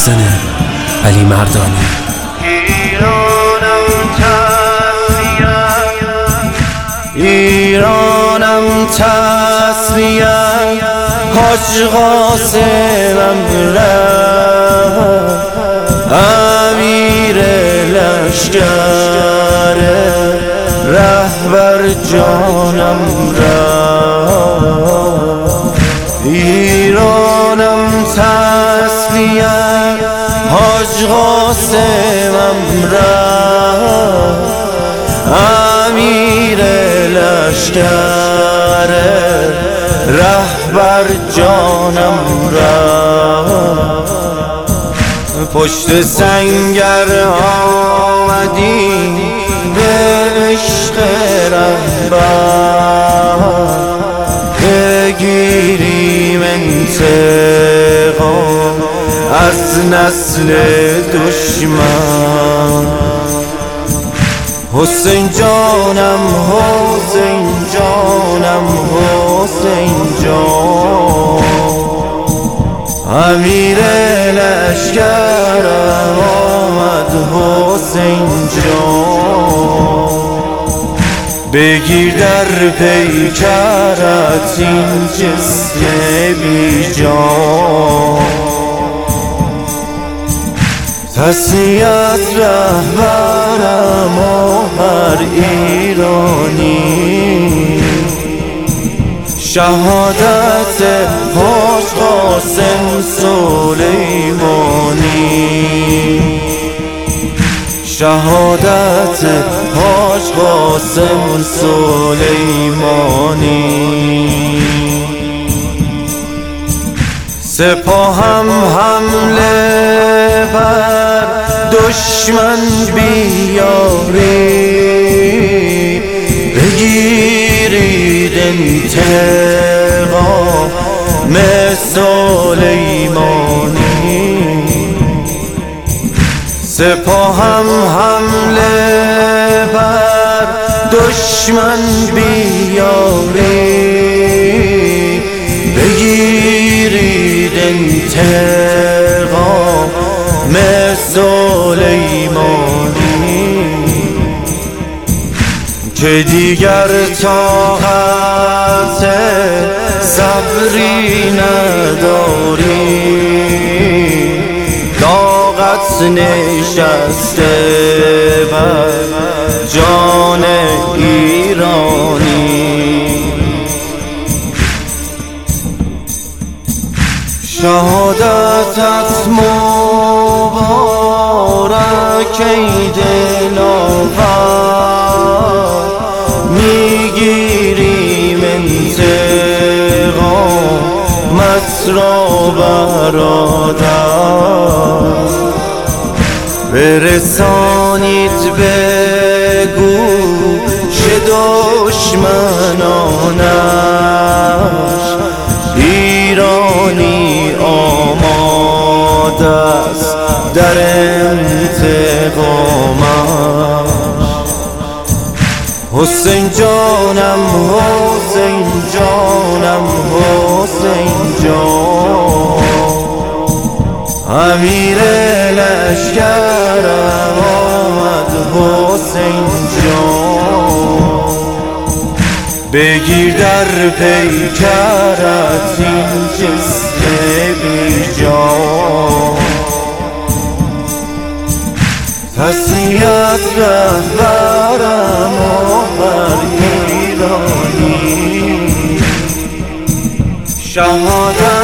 محسن علی مردانی. ایرانم تسلیه حاج قاسمم رفت، امیر لشکر رهبر جانم رفت. ایرانم تسلیه حاج قاسمم رفت، امیر لشکر رهبر جانم رفت. پشت سنگر آمدی به عشق رهبر، بگیریم انتقام از نسل دشمن. حسین جانم حسین جانم حسین جان، امیر لشکرم آمد حسین جان. بگیر در پیکرت این جسم بی جان، تسلیت رهبرم و هر ایرانی، شهادت حاج قاسم سلیمانی، شهادت حاج قاسم سلیمانی. سپاهم حمله بر دشمن بیاری، بگیرید انتقام سلیمانی. سپاهم حمله بر دشمن بیاری، بگیرید انتقام سلیمانی. که دیگر طاقت صبری نداری، طاقت نشسته بر جان ایرانی. شهادتت مبارک ای دلاور، میگیریم انتقامت را برادر. برسانید به گوش دشمنانش، ایرانی آماده است در انتقامش. حسین جانم حسین جانم حسین جان، امیر لشکرم آمد حسین جان. بگیر در پیکرت این جسم بی جان، تسلیت رهبرم و هر ایرانی، شهادت